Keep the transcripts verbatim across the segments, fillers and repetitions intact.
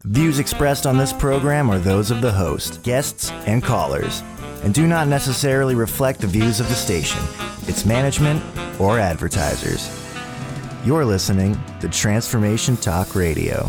Views expressed on this program are those of the host, guests, and callers, and do not necessarily reflect the views of the station, its management, or advertisers. You're listening to Transformation Talk Radio.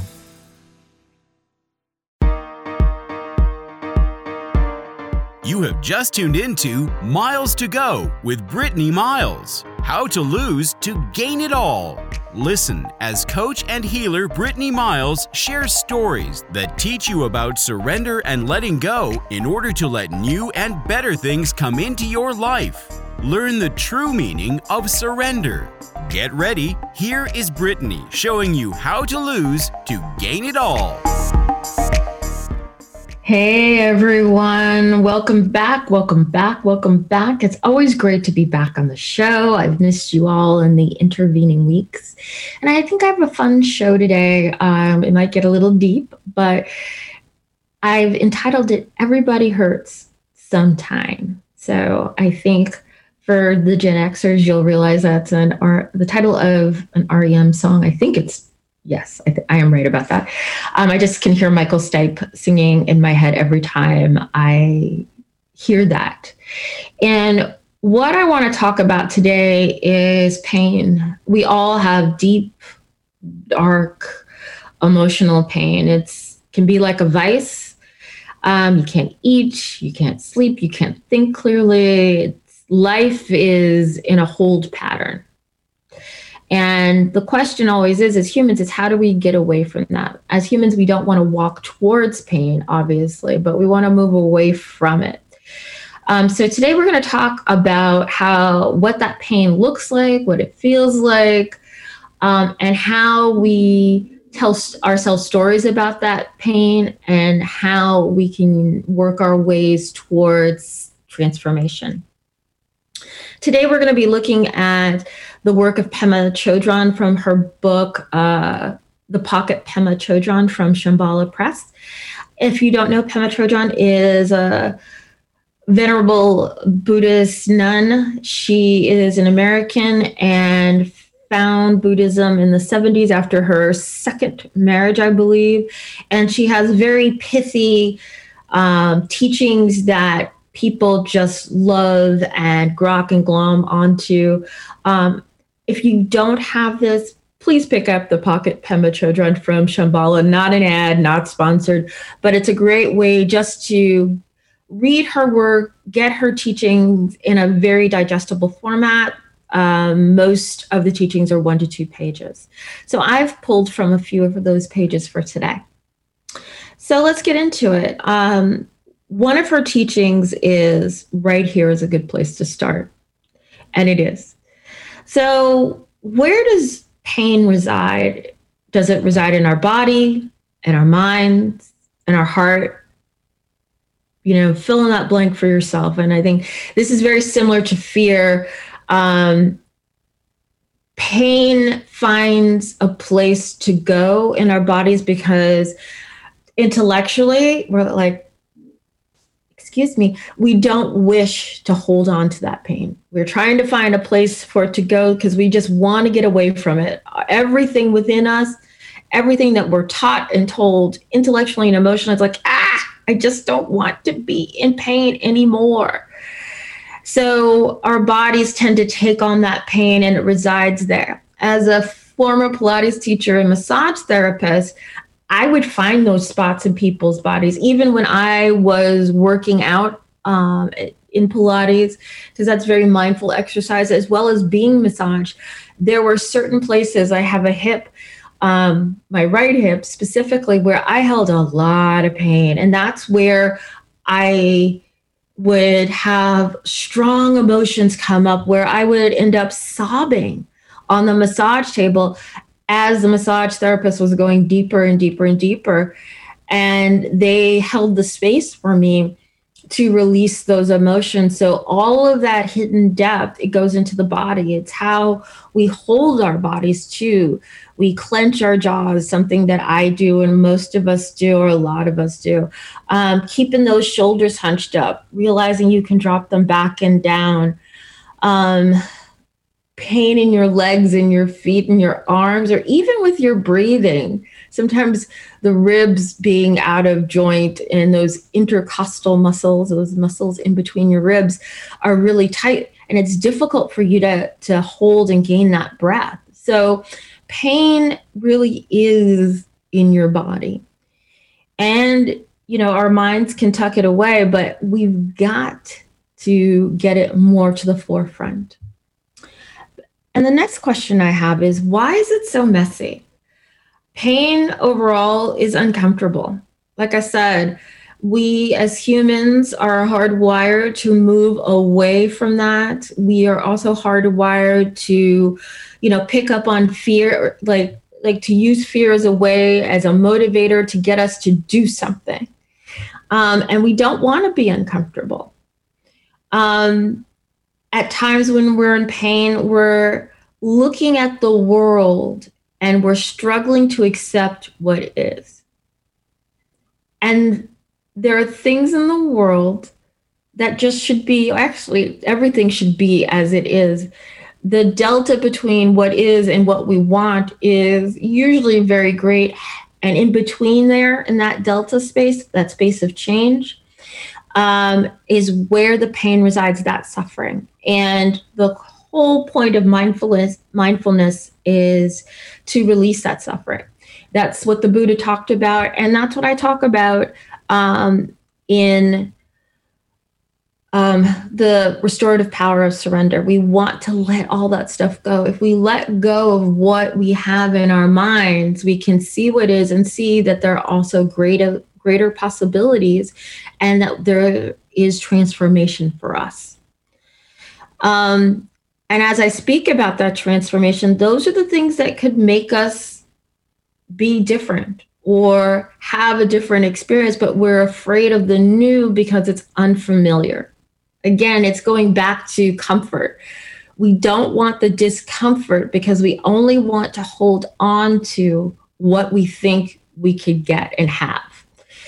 You have just tuned into Miles to Go with Brittany Miles. How to lose to gain it all. Listen as coach and healer Brittany Miles shares stories that teach you about surrender and letting go in order to let new and better things come into your life. Learn the true meaning of surrender. Get ready. Here is Brittany showing you how to lose to gain it all. Hey everyone, welcome back, welcome back, welcome back. It's always great to be back on the show. I've missed you all in the intervening weeks. And I think I have a fun show today. Um, it might get a little deep, but I've entitled it Everybody Hurts Sometime. So I think for the Gen Xers, you'll realize that's an R- the title of an R E M song. I think it's Yes, I, th- I am right about that. Um, I just can hear Michael Stipe singing in my head every time I hear that. And what I want to talk about today is pain. We all have deep, dark, emotional pain. It's can be like a vice. Um, you can't eat, you can't sleep, you can't think clearly. It's, life is in a hold pattern. And the question always is, as humans, is how do we get away from that? As humans, we don't want to walk towards pain, obviously, but we want to move away from it. Um, so today we're going to talk about how what that pain looks like, what it feels like, um, and how we tell st- ourselves stories about that pain and how we can work our ways towards transformation. Today we're going to be looking at the work of Pema Chodron from her book, uh, The Pocket Pema Chodron from Shambhala Press. If you don't know, Pema Chodron is a venerable Buddhist nun. She is an American and found Buddhism in the seventies after her second marriage, I believe. And she has very pithy um, teachings that people just love and grok and glom onto. Um, if you don't have this, please pick up the Pocket Pema Chodron from Shambhala. Not an ad, not sponsored, but it's a great way just to read her work, get her teachings in a very digestible format. Um, most of the teachings are one to two pages. So I've pulled from a few of those pages for today. So let's get into it. Um, One of her teachings is right here is a good place to start. And it is. So where does pain reside? Does it reside in our body, in our minds, in our heart? You know, fill in that blank for yourself. And I think this is very similar to fear. Um, pain finds a place to go in our bodies because intellectually, we're like, excuse me, we don't wish to hold on to that pain. We're trying to find a place for it to go because we just want to get away from it. Everything within us, everything that we're taught and told intellectually and emotionally, it's like, ah, I just don't want to be in pain anymore. So our bodies tend to take on that pain and it resides there. As a former Pilates teacher and massage therapist, I would find those spots in people's bodies, even when I was working out um, in Pilates, because that's very mindful exercise, as well as being massaged. There were certain places, I have a hip, um, my right hip specifically, where I held a lot of pain. And that's where I would have strong emotions come up, where I would end up sobbing on the massage table as the massage therapist was going deeper and deeper and deeper. And they held the space for me to release those emotions. So all of that hidden depth, it goes into the body. It's how we hold our bodies too. We clench our jaws, something that I do and most of us do, or a lot of us do. Um, keeping those shoulders hunched up, realizing you can drop them back and down. Um, pain in your legs and your feet and your arms, or even with your breathing. Sometimes the ribs being out of joint and those intercostal muscles, those muscles in between your ribs, are really tight. And it's difficult for you to, to hold and gain that breath. So pain really is in your body. And, you know, our minds can tuck it away, but we've got to get it more to the forefront. And the next question I have is, why is it so messy? Pain overall is uncomfortable. Like I said, we as humans are hardwired to move away from that. We are also hardwired to, you know, pick up on fear, like, like to use fear as a way, as a motivator to get us to do something. Um, and we don't want to be uncomfortable. Um, At times when we're in pain, we're looking at the world and we're struggling to accept what it is. And there are things in the world that just should be, actually, everything should be as it is. The delta between what is and what we want is usually very great. And in between there, in that delta space, that space of change, um, is where the pain resides, that suffering. And the whole point of mindfulness, mindfulness is to release that suffering. That's what the Buddha talked about. And that's what I talk about um, in um, the restorative power of surrender. We want to let all that stuff go. If we let go of what we have in our minds, we can see what is and see that there are also greater, greater possibilities and that there is transformation for us. Um, and as I speak about that transformation, those are the things that could make us be different or have a different experience, but we're afraid of the new because it's unfamiliar. Again, it's going back to comfort. We don't want the discomfort because we only want to hold on to what we think we could get and have.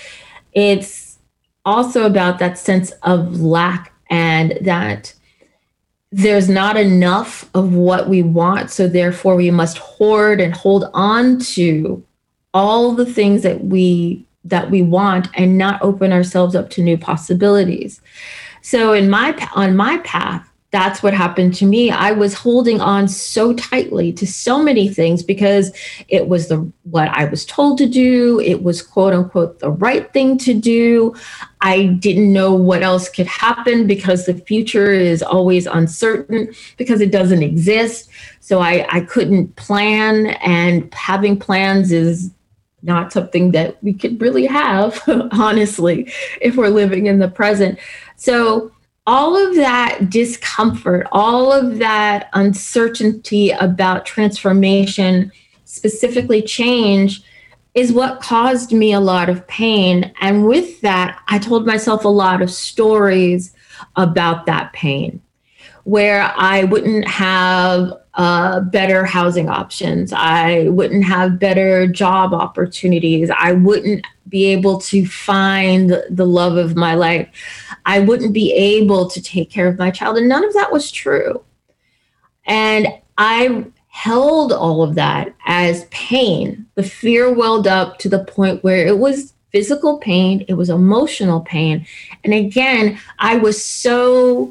It's also about that sense of lack and that there's not enough of what we want, so therefore we must hoard and hold on to all the things that we that we want and not open ourselves up to new possibilities. So in my on my path, that's what happened to me. I was holding on so tightly to so many things because it was the what I was told to do. It was quote unquote the right thing to do. I didn't know what else could happen because the future is always uncertain because it doesn't exist. So I, I couldn't plan, and having plans is not something that we could really have, honestly, if we're living in the present. So all of that discomfort, all of that uncertainty about transformation, specifically change, is what caused me a lot of pain. And with that, I told myself a lot of stories about that pain, where I wouldn't have uh, better housing options. I wouldn't have better job opportunities. I wouldn't be able to find the love of my life. I wouldn't be able to take care of my child. And none of that was true. And I held all of that as pain. The fear welled up to the point where it was physical pain, it was emotional pain. And again, I was so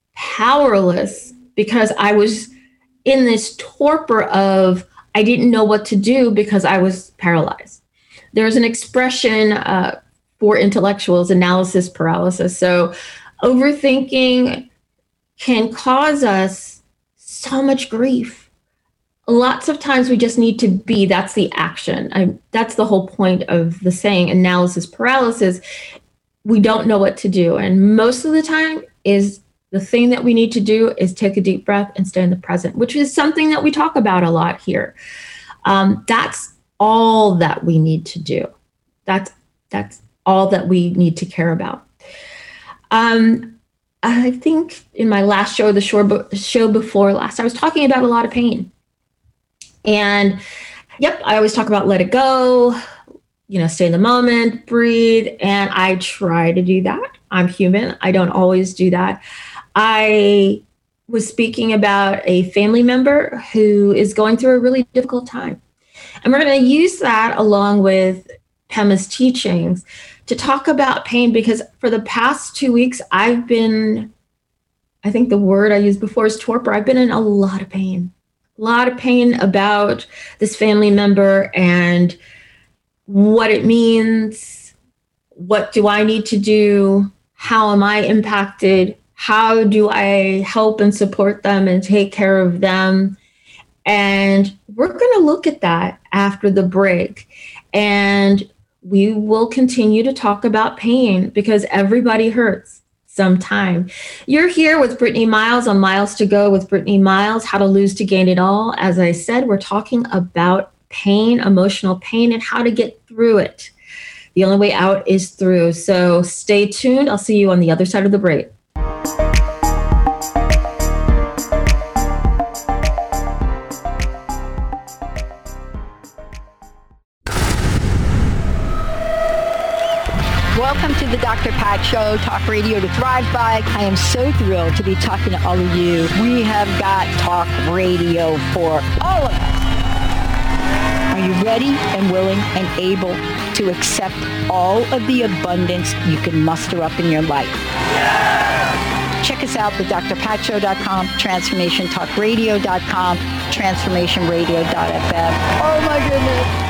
powerless because I was in this torpor of I didn't know what to do because I was paralyzed. There's an expression uh, for intellectuals, analysis paralysis. So overthinking can cause us so much grief. Lots of times we just need to be, that's the action. I, that's the whole point of the saying analysis paralysis. We don't know what to do. And most of the time is the thing that we need to do is take a deep breath and stay in the present, which is something that we talk about a lot here. Um, that's all that we need to do. That's that's all that we need to care about. Um, I think in my last show, the show, show before last, I was talking about a lot of pain. And yep, I always talk about let it go, you know, stay in the moment, breathe. And I try to do that. I'm human. I don't always do that. I was speaking about a family member who is going through a really difficult time. And we're going to use that along with Pema's teachings to talk about pain, because for the past two weeks, I've been, I think the word I used before is torpor. I've been in a lot of pain, a lot of pain about this family member and what it means. What do I need to do? How am I impacted? How do I help and support them and take care of them? And we're going to look at that after the break. And we will continue to talk about pain because everybody hurts sometime. You're here with Brittany Miles on Miles to Go with Brittany Miles, How to Lose to Gain It All. As I said, we're talking about pain, emotional pain, and how to get through it. The only way out is through. So stay tuned. I'll see you on the other side of the break. Welcome to the Doctor Pat Show, talk radio to thrive by. I am so thrilled to be talking to all of you. We have got talk radio for all of us. Are you ready and willing and able to accept all of the abundance you can muster up in your life? Yeah! Check us out at d r pat show dot com, transformation talk radio dot com, transformation radio dot f m. Oh my goodness.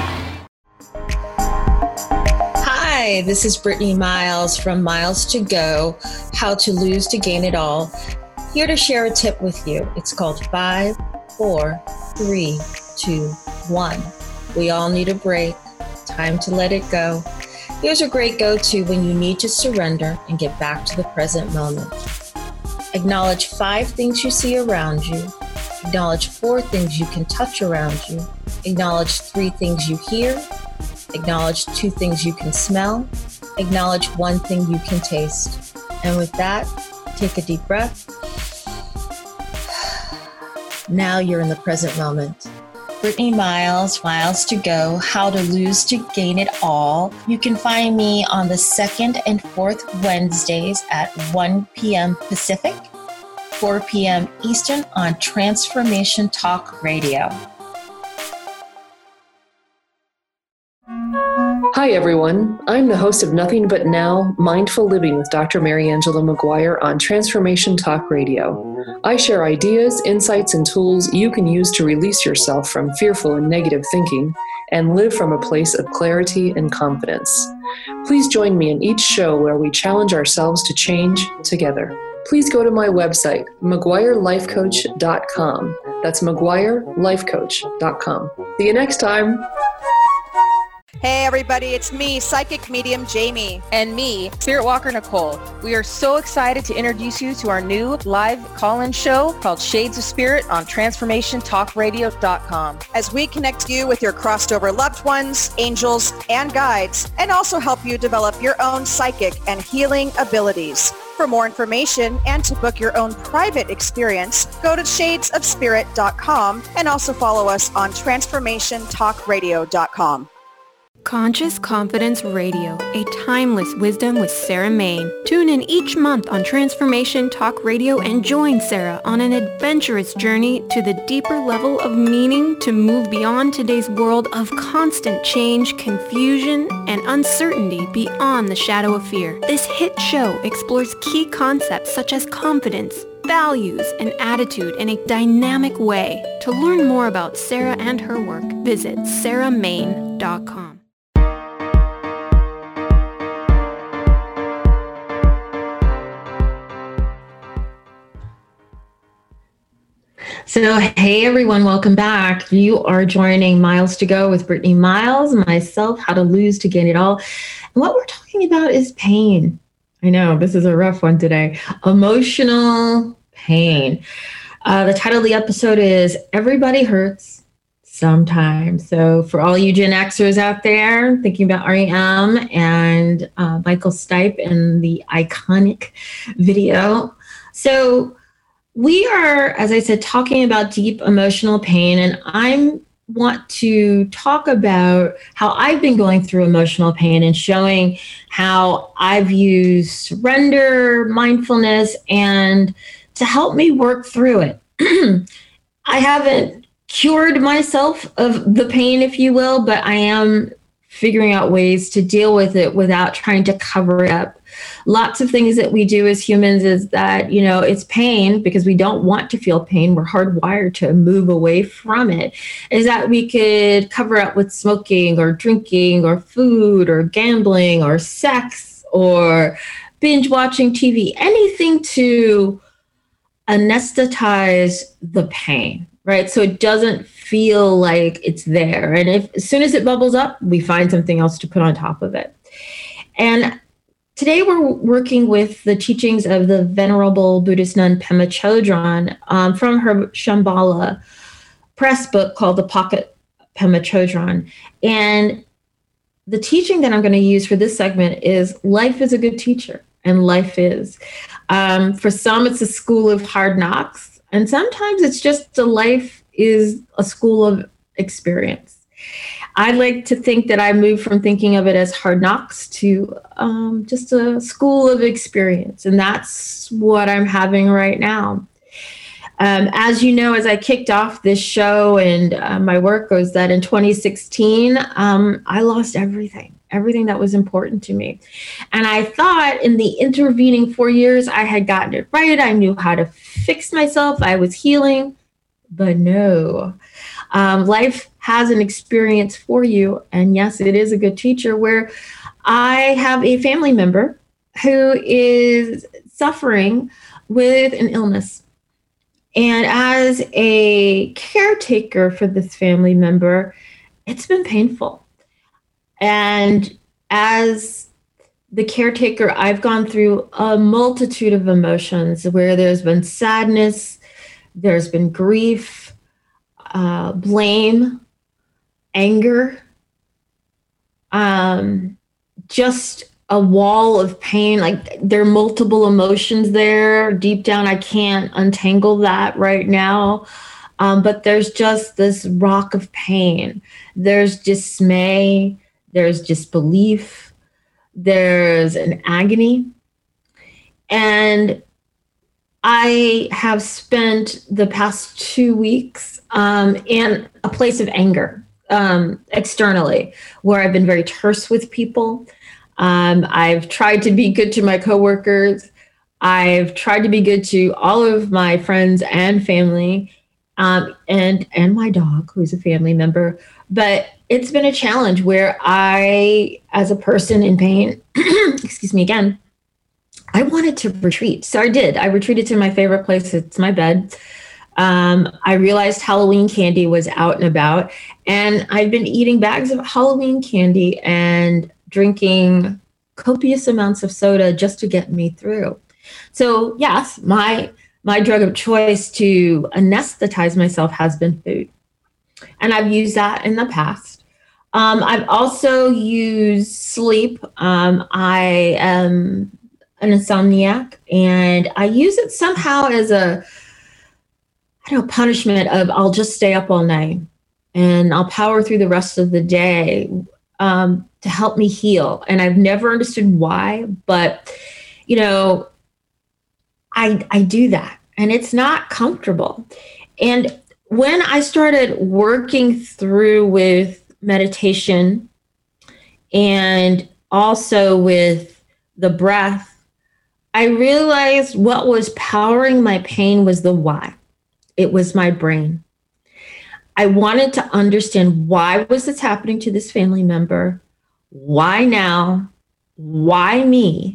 Hi, this is Brittany Miles from Miles to Go, How to Lose to Gain It All. Here to share a tip with you. It's called five, four, three, two, one. We all need a break. Time to let it go. Here's a great go-to when you need to surrender and get back to the present moment. Acknowledge five things you see around you. Acknowledge four things you can touch around you. Acknowledge three things you hear. Acknowledge two things you can smell. Acknowledge one thing you can taste. And with that, take a deep breath. Now you're in the present moment. Brittany Miles, Miles to Go, How to Lose to Gain It All. You can find me on the second and fourth Wednesdays at one p.m. Pacific, four p.m. Eastern on Transformation Talk Radio. Hi, everyone. I'm the host of Nothing But Now, Mindful Living with Doctor Mary Angela McGuire on Transformation Talk Radio. I share ideas, insights, and tools you can use to release yourself from fearful and negative thinking and live from a place of clarity and confidence. Please join me in each show where we challenge ourselves to change together. Please go to my website, mcguire life coach dot com. That's mcguire life coach dot com. See you next time. Hey everybody, it's me, Psychic Medium Jamie. And me, Spirit Walker Nicole. We are so excited to introduce you to our new live call-in show called Shades of Spirit on transformation talk radio dot com. As we connect you with your crossed over loved ones, angels, and guides, and also help you develop your own psychic and healing abilities. For more information and to book your own private experience, go to shades of spirit dot com and also follow us on transformation talk radio dot com. Conscious Confidence Radio, a timeless wisdom with Sarah Main. Tune in each month on Transformation Talk Radio and join Sarah on an adventurous journey to the deeper level of meaning to move beyond today's world of constant change, confusion, and uncertainty beyond the shadow of fear. This hit show explores key concepts such as confidence, values, and attitude in a dynamic way. To learn more about Sarah and her work, visit sarah main dot com. So, hey everyone, welcome back. You are joining Miles to Go with Brittany Miles, myself, How to Lose to Gain It All. And what we're talking about is pain. I know, this is a rough one today. Emotional pain. Uh, the title of the episode is Everybody Hurts Sometimes. So for all you Gen Xers out there thinking about R E M and uh, Michael Stipe and the iconic video. So we are, as I said, talking about deep emotional pain, and I want to talk about how I've been going through emotional pain and showing how I've used surrender, mindfulness, and to help me work through it. I haven't cured myself of the pain, if you will, but I am figuring out ways to deal with it without trying to cover it up. Lots of things that we do as humans is that, you know, it's pain because we don't want to feel pain. We're hardwired to move away from it. Is that we could cover up with smoking or drinking or food or gambling or sex or binge watching T V, anything to anesthetize the pain, right? So it doesn't feel like it's there. And if as soon as it bubbles up, we find something else to put on top of it. And today we're working with the teachings of the Venerable Buddhist nun Pema Chodron um, from her Shambhala press book called The Pocket Pema Chodron. And the teaching that I'm going to use for this segment is life is a good teacher, and life is. Um, for some, it's a school of hard knocks, and sometimes it's just a life is a school of experience. I like to think that I moved from thinking of it as hard knocks to um, just a school of experience. And that's what I'm having right now. Um, as you know, as I kicked off this show and uh, my work was that in twenty sixteen, um, I lost everything, everything that was important to me. And I thought in the intervening four years, I had gotten it right. I knew how to fix myself. I was healing, but no. Um, life has an experience for you. And yes, it is a good teacher where I have a family member who is suffering with an illness. And as a caretaker for this family member, it's been painful. And as the caretaker, I've gone through a multitude of emotions where there's been sadness, there's been grief, uh, blame, anger, um, just a wall of pain. Like there are multiple emotions there. Deep down, I can't untangle that right now. Um, but there's just this rock of pain. There's dismay. There's disbelief. There's an agony. And I have spent the past two weeks um, in a place of anger um, externally, where I've been very terse with people. Um, I've tried to be good to my coworkers. I've tried to be good to all of my friends and family, um, and and my dog, who's a family member. But it's been a challenge where I, as a person in pain, excuse me again, I wanted to retreat. So I did. I retreated to my favorite place. It's my bed. Um, I realized Halloween candy was out and about, and I've been eating bags of Halloween candy and drinking copious amounts of soda just to get me through. So yes, my my drug of choice to anesthetize myself has been food. And I've used that in the past. Um, I've also used sleep. Um, I am an insomniac, and I use it somehow as a, I don't know, punishment of I'll just stay up all night and I'll power through the rest of the day. Um, to help me heal. And I've never understood why, but, you know, I, I do that and it's not comfortable. And when I started working through with meditation and also with the breath, I realized what was powering my pain was the why. It was my brain. I wanted to understand why was this happening to this family member? Why now? Why me?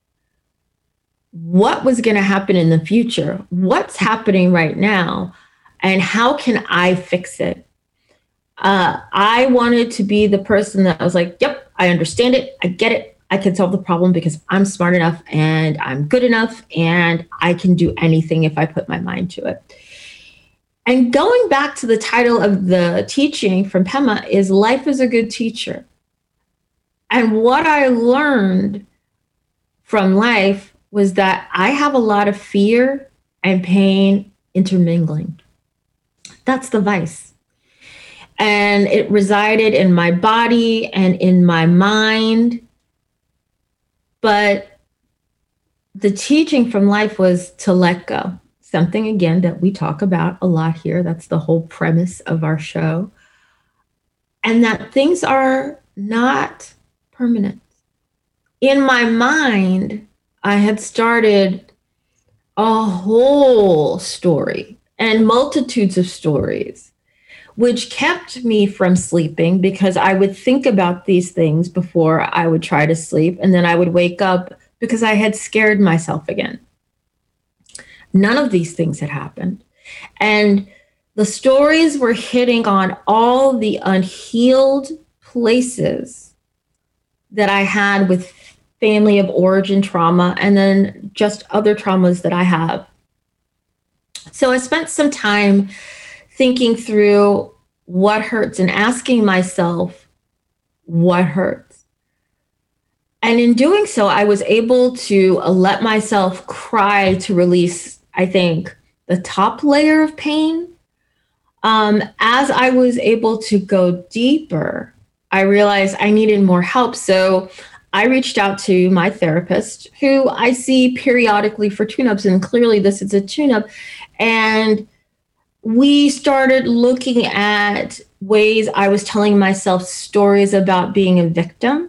What was going to happen in the future? What's happening right now? And how can I fix it? Uh, I wanted to be the person that was like, yep, I understand it. I get it. I can solve the problem because I'm smart enough and I'm good enough and I can do anything if I put my mind to it. And going back to the title of the teaching from Pema is Life is a Good Teacher. And what I learned from life was that I have a lot of fear and pain intermingling. That's the vice. And it resided in my body and in my mind. But the teaching from life was to let go. something, again, that we talk about a lot here. That's the whole premise of our show. And that things are not permanent. In my mind, I had started a whole story and multitudes of stories, which kept me from sleeping because I would think about these things before I would try to sleep. And then I would wake up because I had scared myself again. None of these things had happened. And the stories were hitting on all the unhealed places that I had with family of origin trauma and then just other traumas that I have. So I spent some time thinking through what hurts and asking myself what hurts. And in doing so, I was able to let myself cry to release, I think, the top layer of pain. Um, as I was able to go deeper, I realized I needed more help. So I reached out to my therapist, who I see periodically for tune-ups, and clearly this is a tune-up. And we started looking at ways I was telling myself stories about being a victim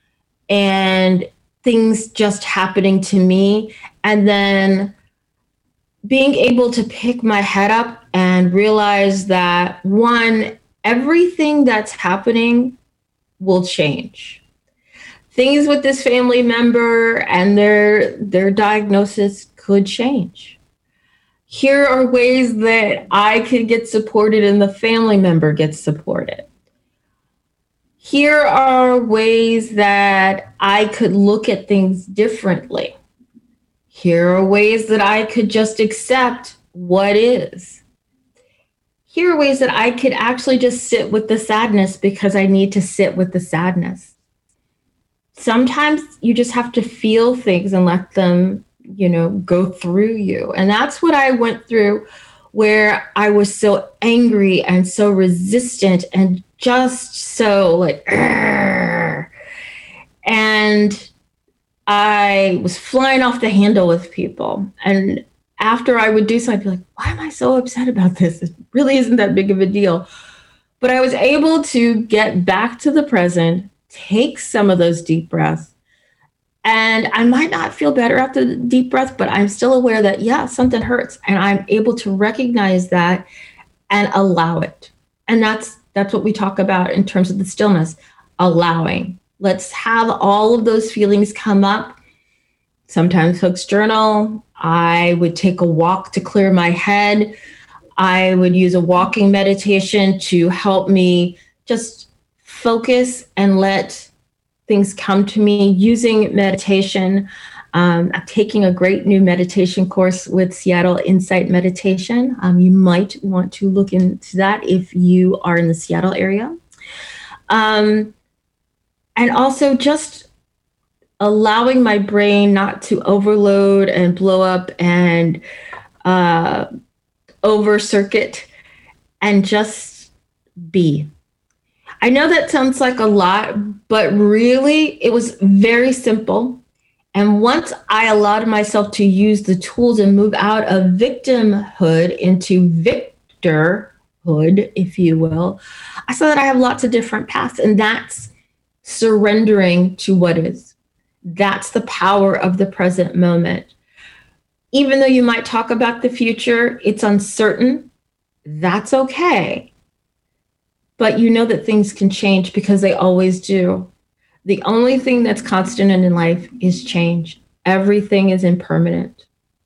and things just happening to me. And then being able to pick my head up and realize that, one, everything that's happening will change. Things with this family member and their their diagnosis could change. Here are ways that I could get supported and the family member gets supported. Here are ways that I could look at things differently. Here are ways that I could just accept what is. Here are ways that I could actually just sit with the sadness because I need to sit with the sadness. Sometimes you just have to feel things and let them, you know, go through you. And that's what I went through, where I was so angry and so resistant and just so like, Argh. And I was flying off the handle with people. And after I would do so, I'd be like, why am I so upset about this? It really isn't that big of a deal. But I was able to get back to the present, take some of those deep breaths. And I might not feel better after the deep breath, but I'm still aware that, yeah, something hurts. And I'm able to recognize that and allow it. And that's that's what we talk about in terms of the stillness, allowing. Let's have all of those feelings come up. Sometimes Hook's journal. I would take a walk to clear my head. I would use a walking meditation to help me just focus and let things come to me using meditation. Um, I'm taking a great new meditation course with Seattle Insight Meditation. Um, you might want to look into that if you are in the Seattle area. Um, and also just allowing my brain not to overload and blow up and uh, over circuit and just be. I know that sounds like a lot, but really it was very simple. And once I allowed myself to use the tools and move out of victimhood into victorhood, if you will, I saw that I have lots of different paths, and that's surrendering to what is. That's the power of the present moment. Even though you might talk about the future, it's uncertain. That's okay. But you know that things can change because they always do. The only thing that's constant in life is change. Everything is impermanent.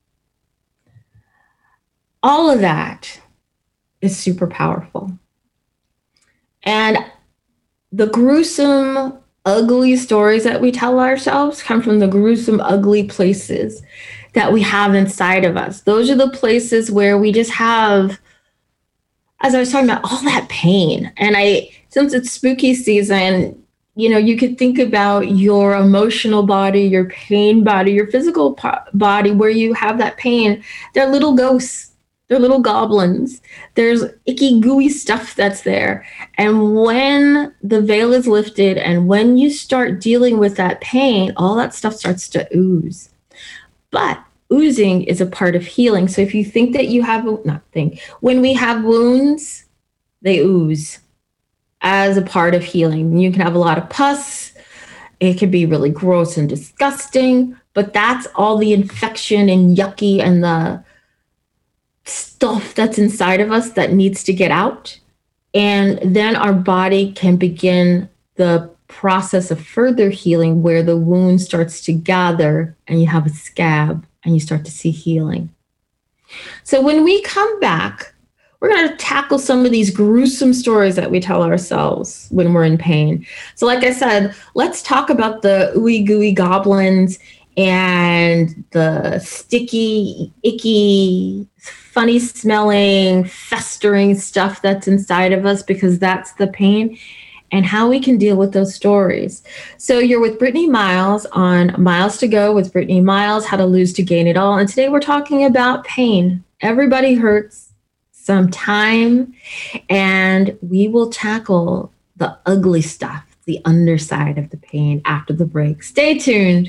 All of that is super powerful. And the gruesome, ugly stories that we tell ourselves come from the gruesome, ugly places that we have inside of us. Those are the places where we just have, as I was talking about, all that pain. And I, since it's spooky season, you know, you could think about your emotional body, your pain body, your physical po- body, where you have that pain. They're little ghosts. They're little goblins. There's icky, gooey stuff that's there. And when the veil is lifted and when you start dealing with that pain, all that stuff starts to ooze. But oozing is a part of healing. So if you think that you have, a, not think, when we have wounds, they ooze as a part of healing. You can have a lot of pus. It can be really gross and disgusting, but that's all the infection and yucky and the stuff that's inside of us that needs to get out. And then our body can begin the process of further healing where the wound starts to gather and you have a scab and you start to see healing. So when we come back, we're going to tackle some of these gruesome stories that we tell ourselves when we're in pain. So like I said, let's talk about the ooey gooey goblins and the sticky, icky, funny smelling, festering stuff that's inside of us, because that's the pain, and how we can deal with those stories. So you're with Brittany Miles on Miles to Go with Brittany Miles, How to Lose to Gain It All. And today we're talking about pain. Everybody hurts sometime, and we will tackle the ugly stuff, the underside of the pain after the break. Stay tuned.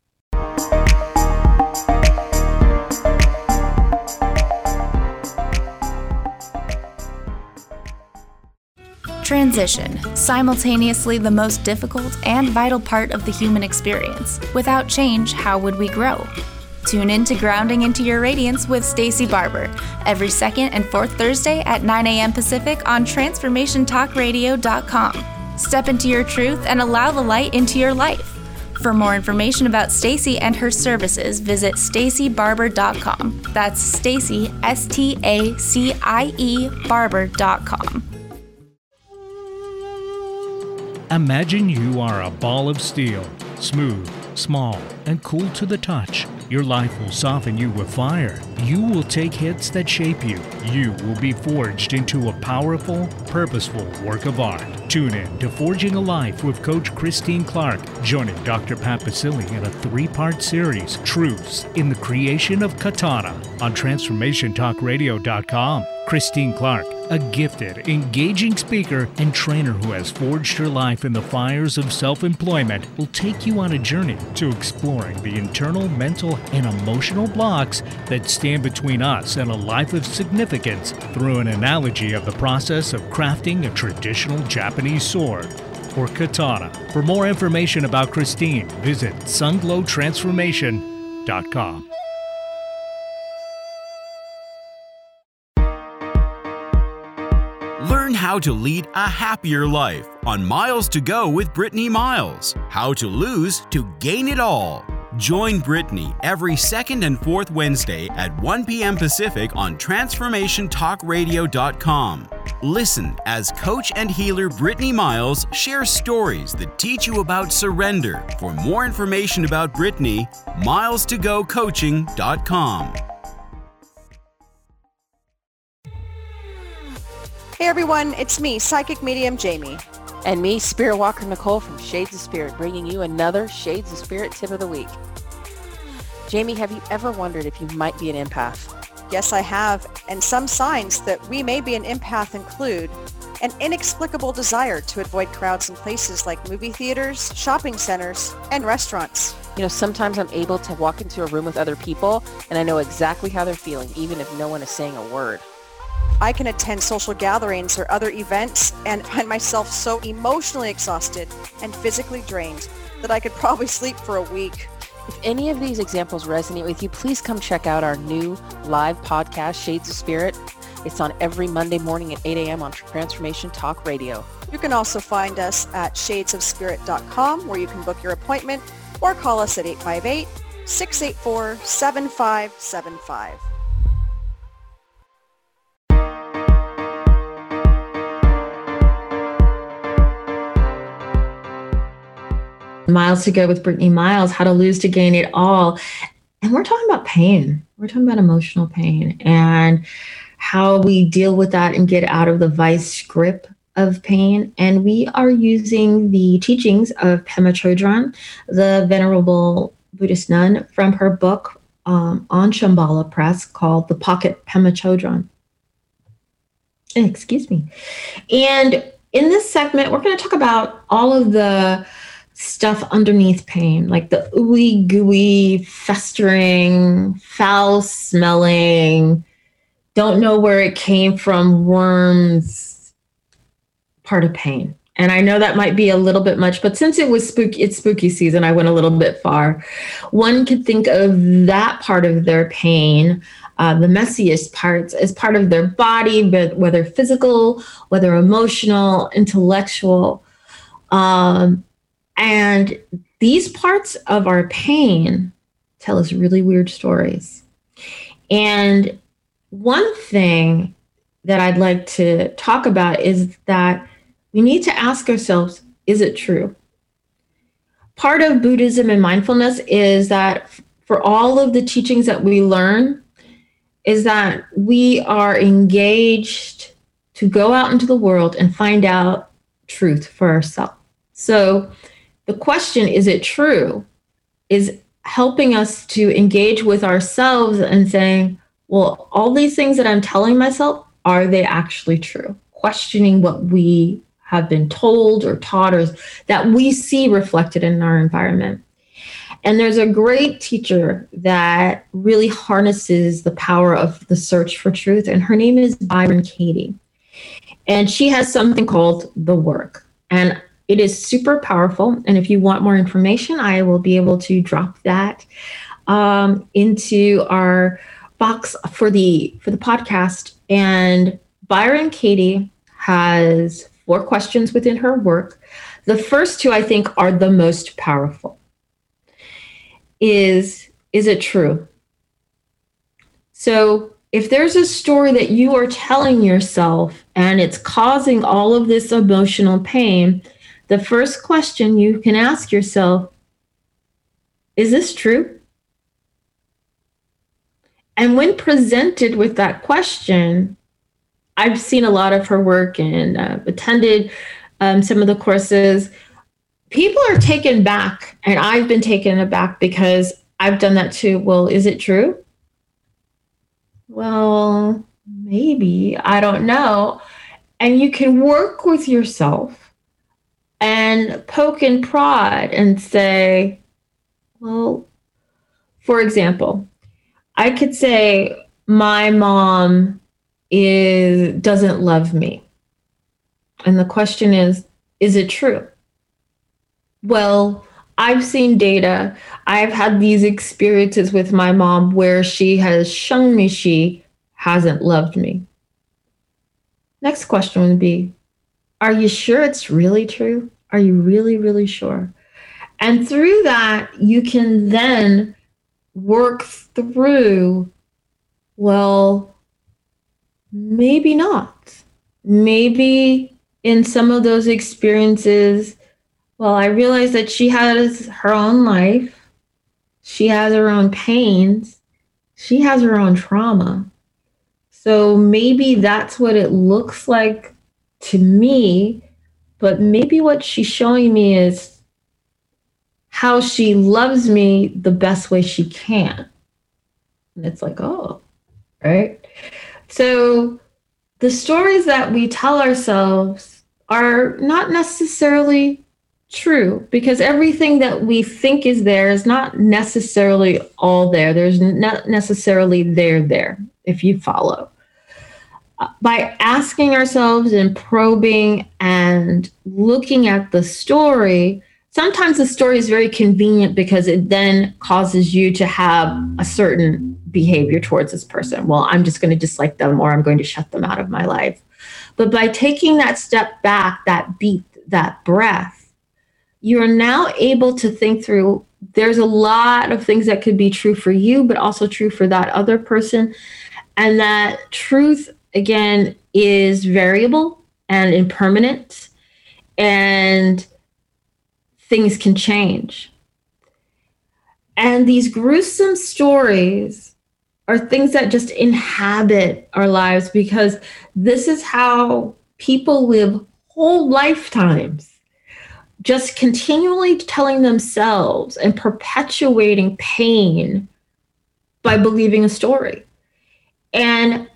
Transition, simultaneously the most difficult and vital part of the human experience. Without change, how would we grow? Tune in to Grounding into Your Radiance with Stacey Barber every second and fourth Thursday at nine a.m. Pacific on transformation talk radio dot com. Step into your truth and allow the light into your life. For more information about Stacey and her services, visit stacey barber dot com. That's Stacey, S T A C I E, barber dot com. Imagine you are a ball of steel, smooth, small, and cool to the touch. Your life will soften you with fire. You will take hits that shape you. You will be forged into a powerful, purposeful work of art. Tune in to Forging a Life with Coach Christine Clark, joining Doctor Pat Baccili in a three-part series, Truths in the Creation of Katana, on transformation talk radio dot com. Christine Clark, a gifted, engaging speaker and trainer who has forged her life in the fires of self-employment, will take you on a journey to exploring the internal, mental, and emotional blocks that stand between us and a life of significance through an analogy of the process of crafting a traditional Japanese sword, or katana. For more information about Christine, visit sunglow transformation dot com. Learn how to lead a happier life on Miles to Go with Brittany Miles. How to lose to gain it all. Join Brittany every second and fourth Wednesday at one p.m. Pacific on transformation talk radio dot com. Listen as coach and healer Brittany Miles shares stories that teach you about surrender. For more information about Brittany, miles to go coaching dot com. Hey everyone, it's me, Psychic Medium Jamie. And me, Spirit Walker Nicole from Shades of Spirit, bringing you another Shades of Spirit tip of the week. Jamie, have you ever wondered if you might be an empath? Yes, I have. And some signs that we may be an empath include an inexplicable desire to avoid crowds in places like movie theaters, shopping centers, and restaurants. You know, sometimes I'm able to walk into a room with other people and I know exactly how they're feeling, even if no one is saying a word. I can attend social gatherings or other events and find myself so emotionally exhausted and physically drained that I could probably sleep for a week. If any of these examples resonate with you, please come check out our new live podcast, Shades of Spirit. It's on every Monday morning at eight a.m. on Transformation Talk Radio. You can also find us at shades of spirit dot com, where you can book your appointment, or call us at eight five eight, six eight four, seven five seven five. Miles to Go with Brittany Miles, How to Lose to Gain It All. And we're talking about pain. We're talking about emotional pain and how we deal with that and get out of the vice grip of pain. And we are using the teachings of Pema Chodron, the Venerable Buddhist nun, from her book um, on Shambhala Press called The Pocket Pema Chodron. Excuse me. And in this segment, we're going to talk about all of the stuff underneath pain, like the ooey gooey, festering, foul smelling, don't know where it came from, worms, part of pain. And I know that might be a little bit much, but since it was spooky, it's spooky season, I went a little bit far. One could think of that part of their pain, uh, the messiest parts, as part of their body, but whether physical, whether emotional, intellectual. Um, and these parts of our pain tell us really weird stories. And one thing that I'd like to talk about is that we need to ask ourselves, is it true? Part of Buddhism and mindfulness is that for all of the teachings that we learn, is that we are engaged to go out into the world and find out truth for ourselves. So the question, is it true, is helping us to engage with ourselves and saying, well, all these things that I'm telling myself, are they actually true? Questioning what we have been told or taught or that we see reflected in our environment. And there's a great teacher that really harnesses the power of the search for truth, and her name is Byron Katie. And she has something called The Work. And it is super powerful. And if you want more information, I will be able to drop that um, into our box for the for the podcast. And Byron Katie has four questions within her work. The first two, I think, are the most powerful. Is, is it true? So if there's a story that you are telling yourself and it's causing all of this emotional pain, the first question you can ask yourself, is this true? And when presented with that question, I've seen a lot of her work and uh, attended um, some of the courses. People are taken back, and I've been taken aback because I've done that too. Well, is it true? Well, maybe, I don't know. And you can work with yourself and poke and prod and say, well, for example, I could say my mom is doesn't love me. And the question is, is it true? Well, I've seen data. I've had these experiences with my mom where she has shown me she hasn't loved me. Next question would be, are you sure it's really true? Are you really, really sure? And through that, you can then work through, well, maybe not. Maybe in some of those experiences, well, I realize that she has her own life. She has her own pains. She has her own trauma. So maybe that's what it looks like to me, but maybe what she's showing me is how she loves me the best way she can. And it's like, oh, right? So the stories that we tell ourselves are not necessarily true, because everything that we think is there is not necessarily all there. There's not necessarily there there, if you follow. By asking ourselves and probing and looking at the story, sometimes the story is very convenient because it then causes you to have a certain behavior towards this person. Well, I'm just going to dislike them, or I'm going to shut them out of my life. But by taking that step back, that beat, that breath, you are now able to think through, there's a lot of things that could be true for you, but also true for that other person. And that truth, again, is variable and impermanent, and things can change. And these gruesome stories are things that just inhabit our lives, because this is how people live whole lifetimes, just continually telling themselves and perpetuating pain by believing a story. And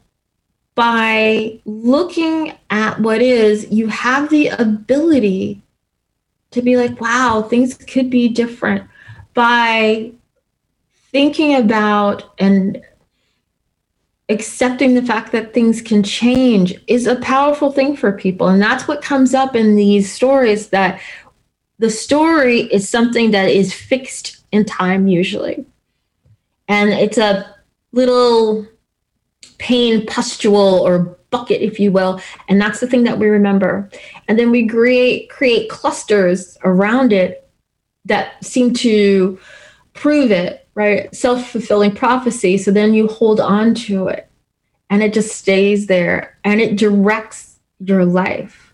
by looking at what is, you have the ability to be like, wow, things could be different, by thinking about and accepting the fact that things can change is a powerful thing for people. And that's what comes up in these stories, that the story is something that is fixed in time usually. And it's a little pain pustule or bucket, if you will. And that's the thing that we remember. And then we create create clusters around it that seem to prove it, right? Self-fulfilling prophecy. So then you hold on to it and it just stays there and it directs your life.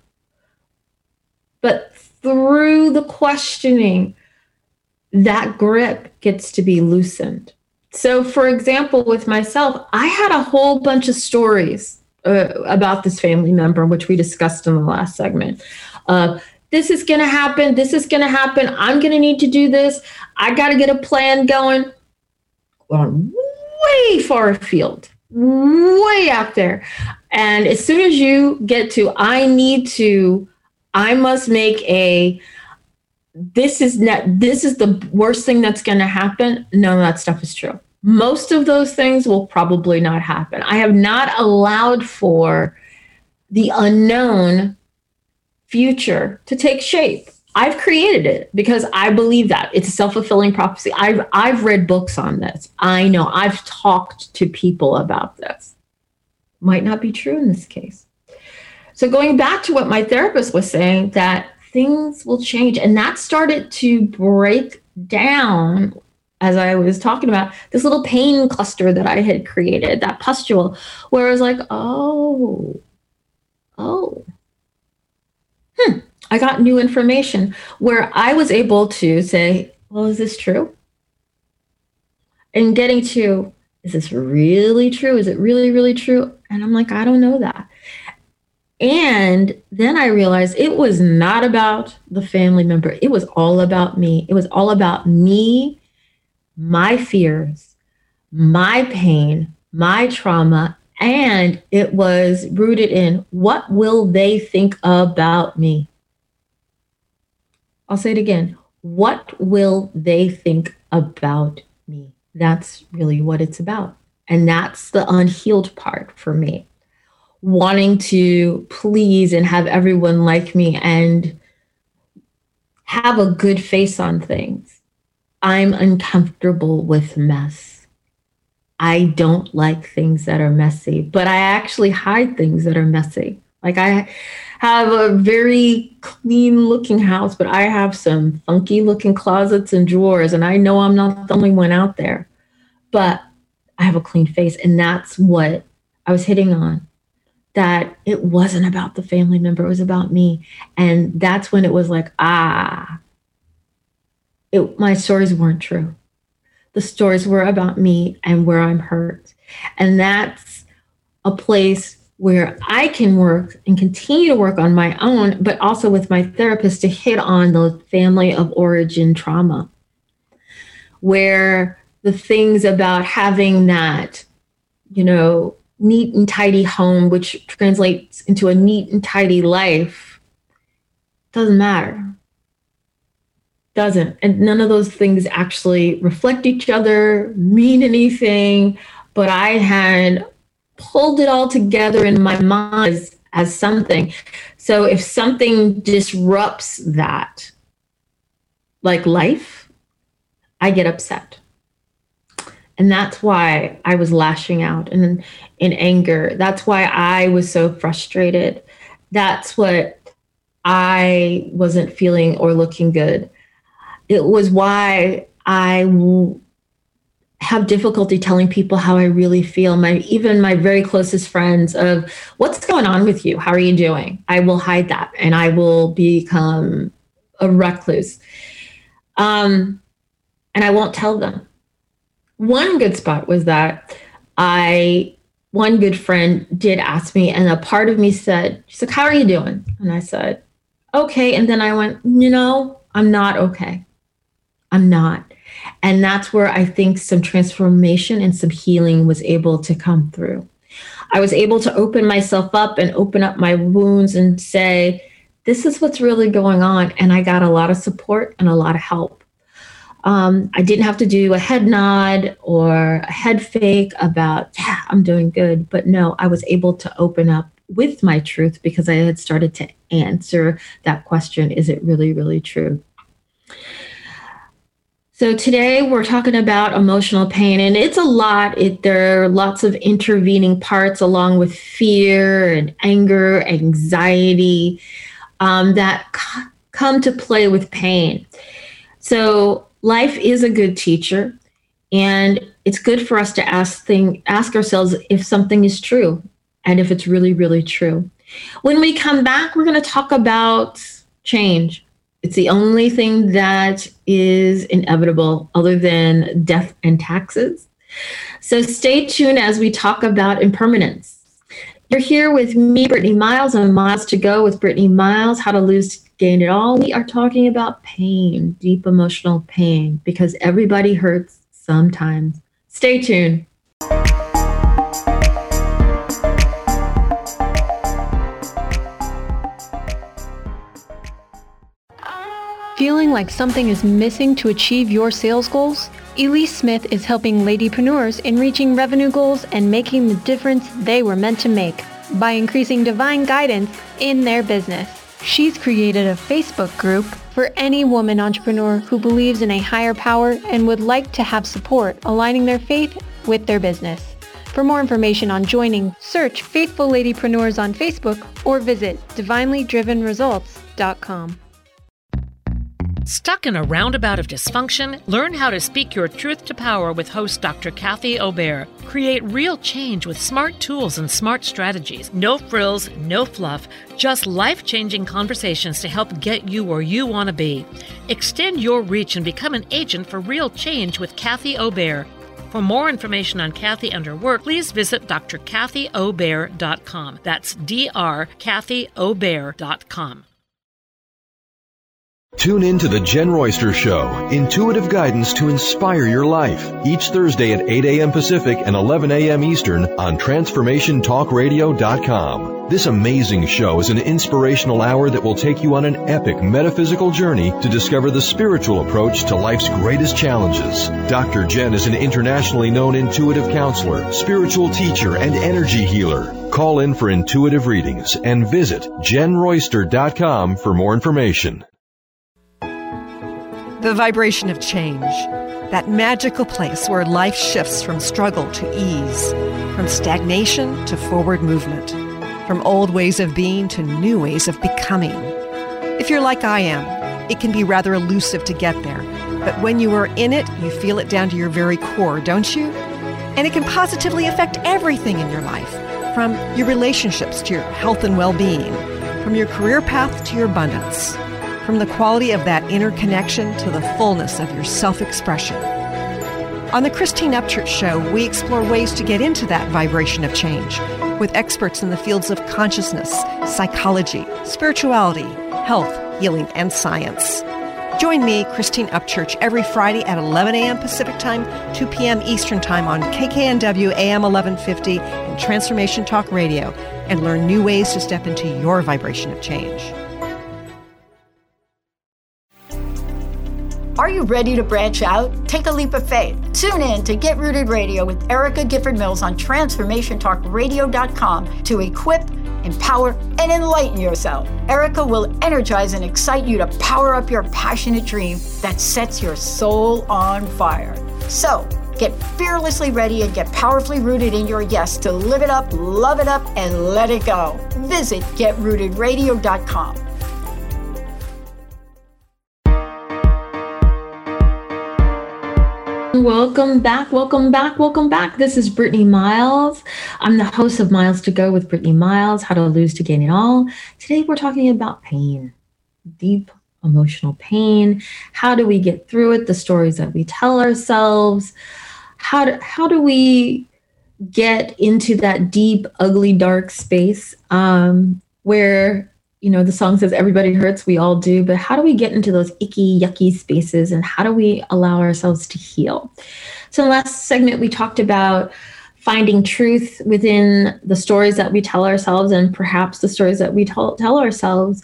But through the questioning, that grip gets to be loosened. So for example, with myself, I had a whole bunch of stories uh, about this family member, which we discussed in the last segment. Uh, this is going to happen. This is going to happen. I'm going to need to do this. I got to get a plan going. Gone way far afield, way out there. And as soon as you get to, I need to, I must make a, this is not, this is the worst thing that's going to happen. None of that stuff is true. Most of those things will probably not happen. I have not allowed for the unknown future to take shape. I've created it because I believe that it's a self-fulfilling prophecy. I've I've read books on this. I know I've talked to people about this. Might not be true in this case. So going back to what my therapist was saying, that things will change, and that started to break down as I was talking about this little pain cluster that I had created, that pustule, where I was like, oh, oh, hmm. I got new information where I was able to say, well, is this true? And getting to, is this really true? Is it really, really true? And I'm like, I don't know that. And then I realized it was not about the family member. It was all about me. It was all about me, my fears, my pain, my trauma, and it was rooted in what will they think about me? I'll say it again. What will they think about me? That's really what it's about. And that's the unhealed part for me. Wanting to please and have everyone like me and have a good face on things. I'm uncomfortable with mess. I don't like things that are messy, but I actually hide things that are messy. Like I have a very clean looking house, but I have some funky looking closets and drawers, and I know I'm not the only one out there, but I have a clean face. And that's what I was hitting on, that it wasn't about the family member, it was about me. And that's when it was like, ah, it, my stories weren't true. The stories were about me and where I'm hurt. And that's a place where I can work and continue to work on my own, but also with my therapist to hit on the family of origin trauma, where the things about having that, you know, neat and tidy home, which translates into a neat and tidy life, doesn't matter. Doesn't. And none of those things actually reflect each other, mean anything, but I had pulled it all together in my mind as, as something. So if something disrupts that, like life, I get upset. And that's why I was lashing out in, in anger. That's why I was so frustrated. That's what I wasn't feeling or looking good. It was why I w- have difficulty telling people how I really feel. My even my very closest friends of, what's going on with you? How are you doing? I will hide that and I will become a recluse. Um, and I won't tell them. One good spot was that I, one good friend did ask me, and a part of me said, she's like, how are you doing? And I said, okay. And then I went, you know, I'm not okay. I'm not. And that's where I think some transformation and some healing was able to come through. I was able to open myself up and open up my wounds and say, this is what's really going on. And I got a lot of support and a lot of help. Um, I didn't have to do a head nod or a head fake about, yeah, I'm doing good. But no, I was able to open up with my truth because I had started to answer that question. Is it really, really true? So today we're talking about emotional pain, and it's a lot. It, there are lots of intervening parts along with fear and anger, anxiety um, that c- come to play with pain. So life is a good teacher, and it's good for us to ask thing, ask ourselves if something is true and if it's really, really true. When we come back, we're going to talk about change. It's the only thing that is inevitable other than death and taxes. So stay tuned as we talk about impermanence. You're here with me, Brittany Miles, on Miles to Go with Brittany Miles, How to Lose to Gain It All. We are talking about pain, deep emotional pain, because everybody hurts sometimes. Stay tuned. Feeling like something is missing to achieve your sales goals? Elise Smith is helping ladypreneurs in reaching revenue goals and making the difference they were meant to make by increasing divine guidance in their business. She's created a Facebook group for any woman entrepreneur who believes in a higher power and would like to have support aligning their faith with their business. For more information on joining, search Faithful Ladypreneurs on Facebook or visit divinely driven results dot com. Stuck in a roundabout of dysfunction? Learn how to speak your truth to power with host Doctor Kathy Obear. Create real change with smart tools and smart strategies. No frills, no fluff, just life-changing conversations to help get you where you want to be. Extend your reach and become an agent for real change with Kathy Obear. For more information on Kathy and her work, please visit D R Kathy Obear dot com. That's D R Kathy Obear dot com. Tune in to The Jen Royster Show, intuitive guidance to inspire your life, each Thursday at eight a.m. Pacific and eleven a.m. Eastern on Transformation Talk Radio dot com. This amazing show is an inspirational hour that will take you on an epic metaphysical journey to discover the spiritual approach to life's greatest challenges. Doctor Jen is an internationally known intuitive counselor, spiritual teacher, and energy healer. Call in for intuitive readings and visit Jen Royster dot com for more information. The vibration of change, that magical place where life shifts from struggle to ease, from stagnation to forward movement, from old ways of being to new ways of becoming. If you're like I am, it can be rather elusive to get there, but when you are in it, you feel it down to your very core, don't you? And it can positively affect everything in your life, from your relationships to your health and well-being, from your career path to your abundance, from the quality of that inner connection to the fullness of your self-expression. On the Christine Upchurch Show, we explore ways to get into that vibration of change with experts in the fields of consciousness, psychology, spirituality, health, healing, and science. Join me, Christine Upchurch, every Friday at eleven a.m. Pacific Time, two p.m. Eastern Time on K K N W A M eleven fifty and Transformation Talk Radio, and learn new ways to step into your vibration of change. Are you ready to branch out? Take a leap of faith. Tune in to Get Rooted Radio with Erica Gifford Mills on Transformation Talk Radio dot com to equip, empower, and enlighten yourself. Erica will energize and excite you to power up your passionate dream that sets your soul on fire. So, get fearlessly ready and get powerfully rooted in your yes to live it up, love it up, and let it go. Visit Get Rooted Radio dot com. Welcome back, welcome back, welcome back. This is Brittany Miles. I'm the host of Miles to Go with Brittany Miles, How to Lose to Gain It All. Today we're talking about pain, deep emotional pain. How do we get through it? The stories that we tell ourselves. How do, how do we get into that deep, ugly, dark space um, where, you know, the song says everybody hurts, we all do, but how do we get into those icky, yucky spaces, and how do we allow ourselves to heal? So in the last segment, we talked about finding truth within the stories that we tell ourselves, and perhaps the stories that we tell, tell ourselves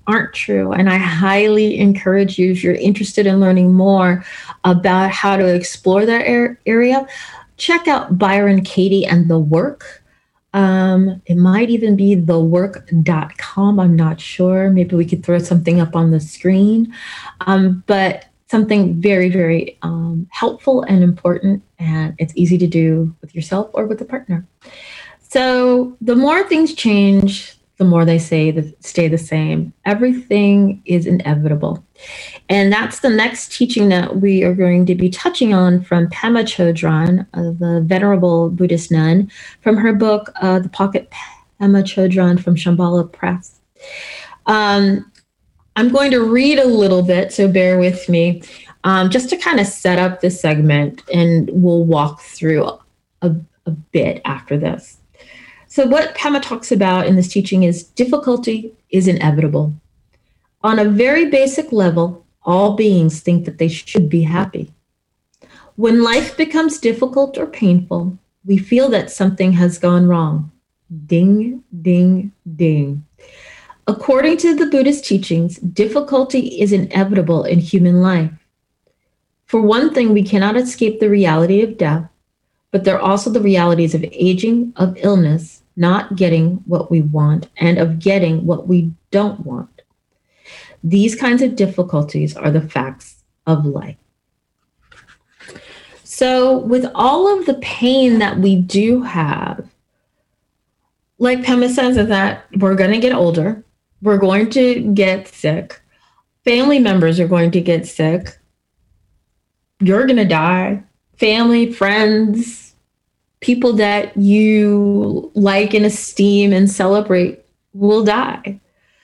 aren't true. And I highly encourage you, if you're interested in learning more about how to explore that er- area, check out Byron Katie and The Work. Um, it might even be the work dot com. I'm not sure. Maybe we could throw something up on the screen. Um, but something very, very um, helpful and important, and it's easy to do with yourself or with a partner. So the more things change, the more they say that stay the same. Everything is inevitable. And that's the next teaching that we are going to be touching on from Pema Chodron, uh, the venerable Buddhist nun, from her book, uh, The Pocket Pema Chodron from Shambhala Press. Um, I'm going to read a little bit, so bear with me, um, just to kind of set up this segment, and we'll walk through a, a bit after this. So what Pema talks about in this teaching is difficulty is inevitable. On a very basic level, all beings think that they should be happy. When life becomes difficult or painful, we feel that something has gone wrong. Ding, ding, ding. According to the Buddhist teachings, difficulty is inevitable in human life. For one thing, we cannot escape the reality of death, but there are also the realities of aging, of illness, not getting what we want, and of getting what we don't want. These kinds of difficulties are the facts of life. So with all of the pain that we do have, like Pema says, is that we're going to get older, we're going to get sick, family members are going to get sick, you're going to die, family, friends, people that you like and esteem and celebrate will die.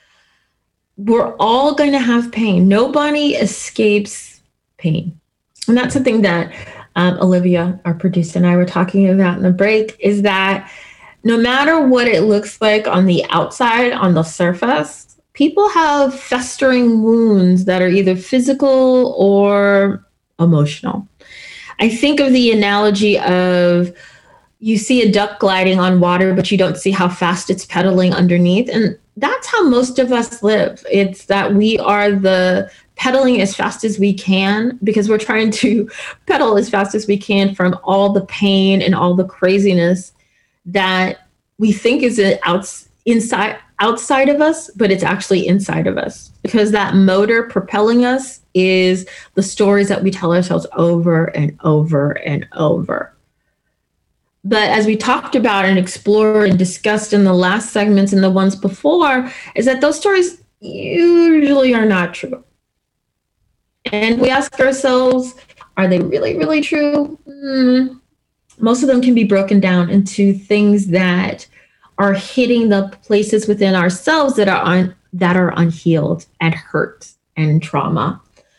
We're all going to have pain. Nobody escapes pain. And that's something that um, Olivia, our producer, and I were talking about in the break, is that no matter what it looks like on the outside, on the surface, people have festering wounds that are either physical or emotional. I think of the analogy of you see a duck gliding on water, but you don't see how fast it's pedaling underneath. And that's how most of us live. It's that we are the pedaling as fast as we can because we're trying to pedal as fast as we can from all the pain and all the craziness that we think is outs- inside outside of us, but it's actually inside of us, because that motor propelling us is the stories that we tell ourselves over and over and over. But as we talked about and explored and discussed in the last segments and the ones before, is that those stories usually are not true. And we ask ourselves, are they really, really true? Mm, most of them can be broken down into things that are hitting the places within ourselves that are un, that are unhealed and hurt and trauma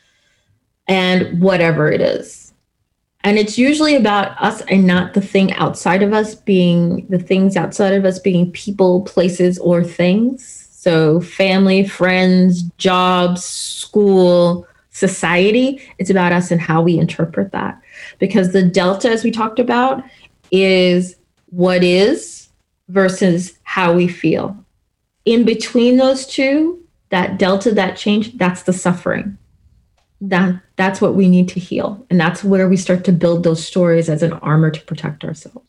and whatever it is. And it's usually about us and not the thing outside of us being, the things outside of us being people, places, or things. So family, friends, jobs, school, society. It's about us and how we interpret that. Because the delta, as we talked about, is what is versus how we feel. In between those two, that delta, that change, that's the suffering. That that's what we need to heal. And that's where we start to build those stories as an armor to protect ourselves.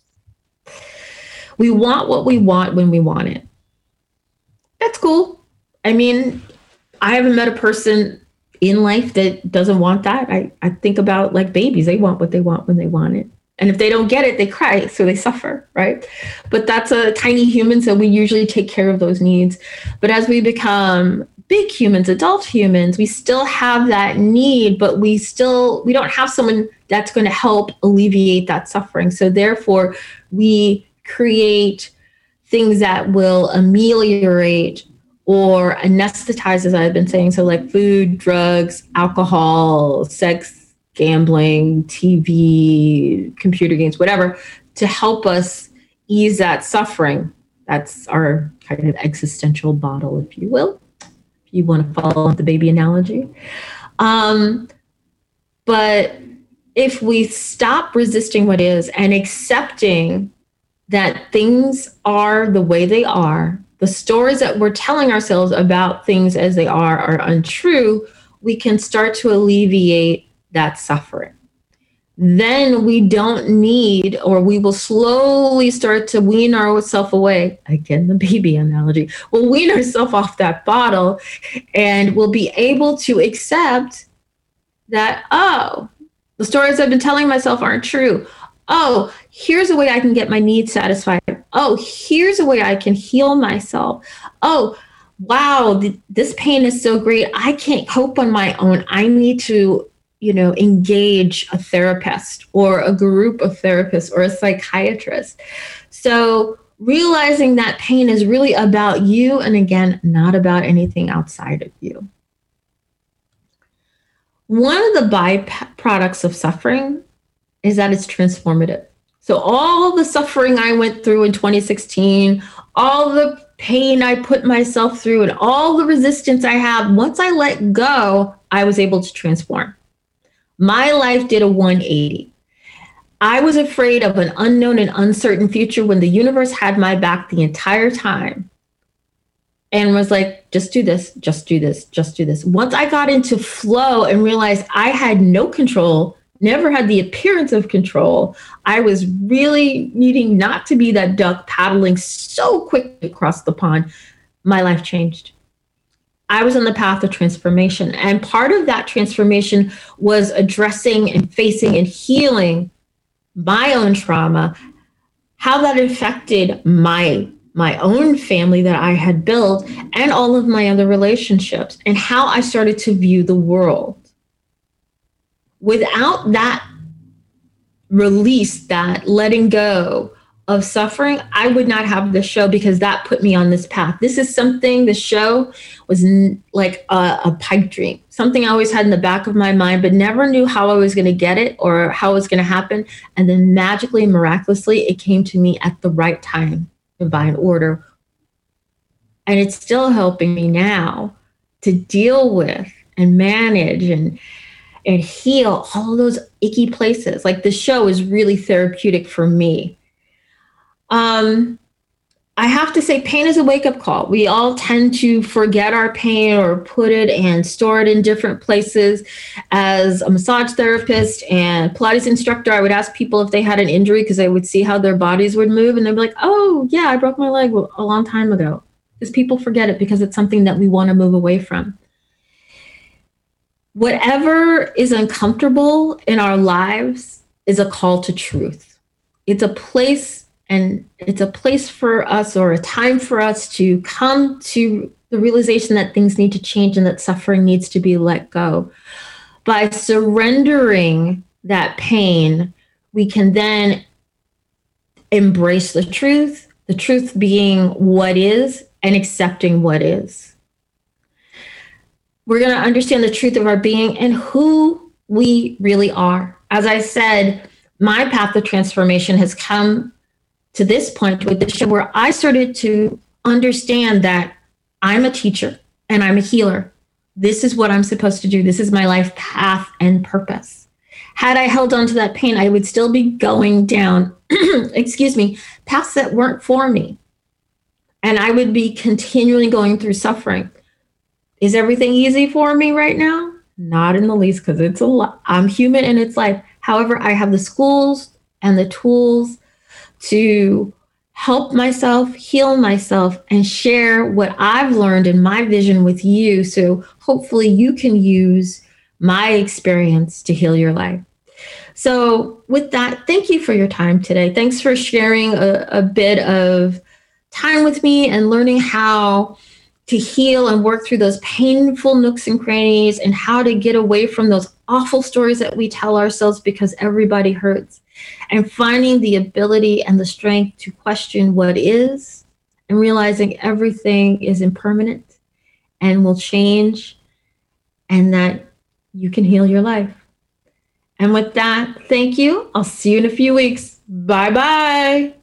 We want what we want when we want it. That's cool. I mean, I haven't met a person in life that doesn't want that. I, I think about like babies. They want what they want when they want it. And if they don't get it, they cry, so they suffer, right? But that's a tiny human, so we usually take care of those needs. But as we become big humans, adult humans, we still have that need, but we still, we don't have someone that's going to help alleviate that suffering. So therefore, we create things that will ameliorate or anesthetize, as I've been saying. So like food, drugs, alcohol, sex, gambling, T V, computer games, whatever, to help us ease that suffering. That's our kind of existential bottle, if you will, if you want to follow the baby analogy. Um, but if we stop resisting what is and accepting that things are the way they are, the stories that we're telling ourselves about things as they are are untrue, we can start to alleviate that suffering. Then we don't need, or we will slowly start to wean ourselves away. Again, the baby analogy. We'll wean ourselves off that bottle, and we'll be able to accept that, oh, the stories I've been telling myself aren't true. Oh, here's a way I can get my needs satisfied. Oh, here's a way I can heal myself. Oh, wow, th- this pain is so great. I can't cope on my own. I need to, you know, engage a therapist or a group of therapists or a psychiatrist. So realizing that pain is really about you, and again, not about anything outside of you. One of the byproducts of suffering is that it's transformative. So all the suffering I went through in twenty sixteen, all the pain I put myself through, and all the resistance I have, once I let go, I was able to transform. My life did a one eighty. I was afraid of an unknown and uncertain future when the universe had my back the entire time and was like, just do this, just do this, just do this. Once I got into flow and realized I had no control, never had the appearance of control, I was really needing not to be that duck paddling so quickly across the pond, my life changed. I was on the path of transformation. And part of that transformation was addressing and facing and healing my own trauma, how that affected my, my own family that I had built and all of my other relationships, and how I started to view the world. Without that release, that letting go of suffering, I would not have this show, because that put me on this path. This is something, the show was n- like a, a pipe dream, something I always had in the back of my mind, but never knew how I was going to get it or how it was going to happen. And then magically, miraculously, it came to me at the right time, divine order. And it's still helping me now to deal with and manage and and heal all of those icky places. Like, the show is really therapeutic for me. Um, I have to say, pain is a wake-up call. We all tend to forget our pain or put it and store it in different places. As a massage therapist and Pilates instructor, I would ask people if they had an injury, because I would see how their bodies would move. And they'd be like, oh, yeah, I broke my leg a long time ago. Because people forget it, because it's something that we want to move away from. Whatever is uncomfortable in our lives is a call to truth. It's a place, and it's a place for us, or a time for us, to come to the realization that things need to change and that suffering needs to be let go. By surrendering that pain, we can then embrace the truth, the truth being what is, and accepting what is. We're going to understand the truth of our being and who we really are. As I said, my path of transformation has come to this point with the show, where I started to understand that I'm a teacher and I'm a healer. This is what I'm supposed to do. This is my life path and purpose. Had I held on to that pain, I would still be going down, excuse me, paths that weren't for me. And I would be continually going through suffering. Is everything easy for me right now? Not in the least, because it's a lot. I'm human and it's life. However, I have the schools and the tools to help myself, heal myself, and share what I've learned in my vision with you. So hopefully you can use my experience to heal your life. So with that, thank you for your time today. Thanks for sharing a, a bit of time with me and learning how to heal and work through those painful nooks and crannies, and how to get away from those awful stories that we tell ourselves, because everybody hurts, and finding the ability and the strength to question what is, and realizing everything is impermanent and will change, and that you can heal your life. And with that, thank you. I'll see you in a few weeks. Bye-bye.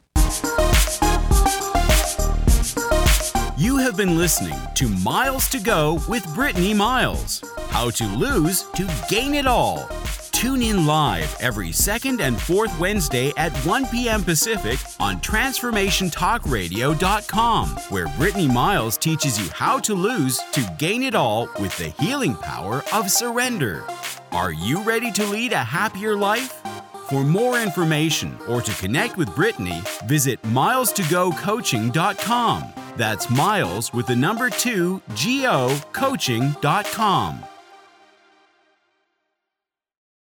You have been listening to Miles to Go with Brittany Miles. How to lose to gain it all. Tune in live every second and fourth Wednesday at one p.m. Pacific on transformation talk radio dot com, where Brittany Miles teaches you how to lose to gain it all with the healing power of surrender. Are you ready to lead a happier life? For more information or to connect with Brittany, visit miles to go coaching dot com. That's Miles with the number two, G O coaching dot com.